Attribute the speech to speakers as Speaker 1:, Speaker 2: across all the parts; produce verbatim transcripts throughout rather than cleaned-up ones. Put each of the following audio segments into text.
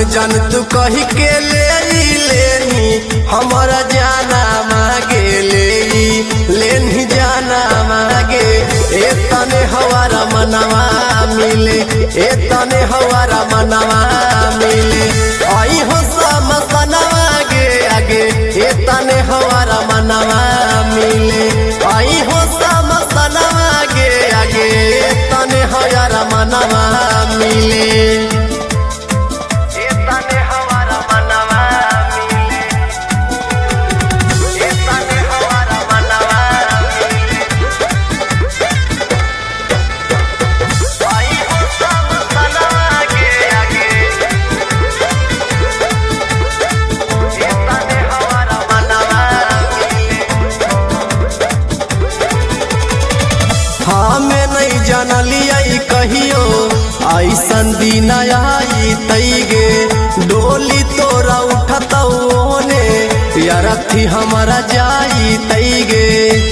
Speaker 1: जन तू कही के ले लेनी हमारा जाना मांगे ले लेनी जाना मांगे ए तने हवारा मनवा मिले ए तने हवारा मनवा मिले आई हो समसनवा गे आगे ए तने हवारा मनवा मिले आई हो समसनवा गे आगे ए तने हवारा मनवा मिले हमें नहीं जानलिया कहियो ऐसन दिन आई तैगे डोली तोरा उठतौने यारथी हमारा जाई तैगे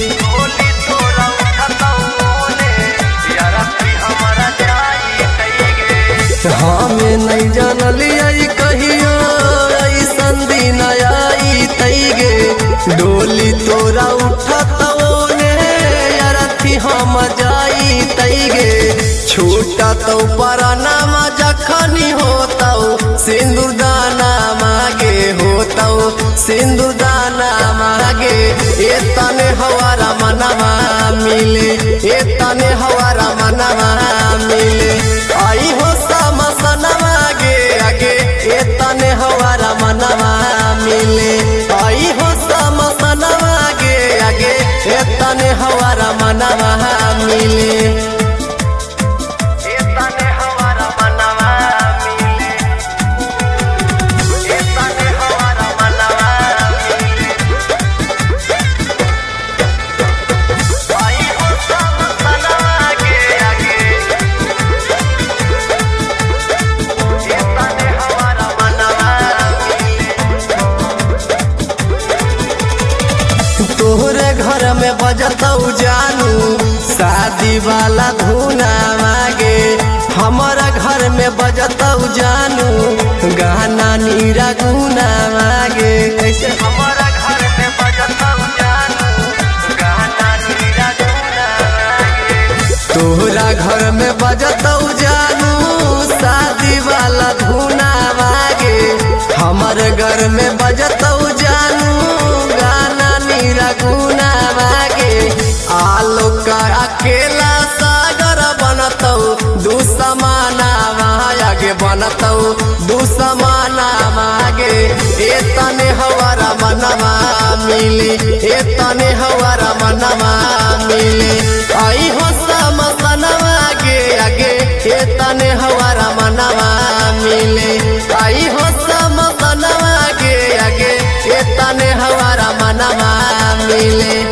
Speaker 1: हमें नहीं जानलिया कहियो ऐसन दिन आई तैगे डोली तोरा उठतौने यारथी हम जाई तैगे छूटा तो परनामा जखनी होता सिंदूर दाना मागे होता सिंदूर दाना मागे ए तने हवारा मनवा मिले ए तने हवारा मनवा मिले आई हो समसनवा गे आगे ए तने हवारा मनवा मिले आई हो समसनवा गे आगे ए तने हवारा मनवा मिले तोहरे घर में बजतौ जानू शादी वाला धुना मागे हमारा घर में बजतौ जानू गाना नीरा गुना मागे कैसे हमारा घर में बजतौ जानू गाना नीरा गुना मागे तोहरा घर में बजतौ जानू शादी वाला धुना मागे हमारे घर में बजतौ जानू गुना मागे आलोक अकेला सागर बनतौ दुसमाना आगे बनतौ दुसमाना मागे ए तने हवारा मनवा मिले ए तने हवारा मनवा मिले आई हो समसनवा गे आगे ए तने हवारा मनवा मिले आई हो समसनवा गे आगे ए तने हवारा मनवा मिले।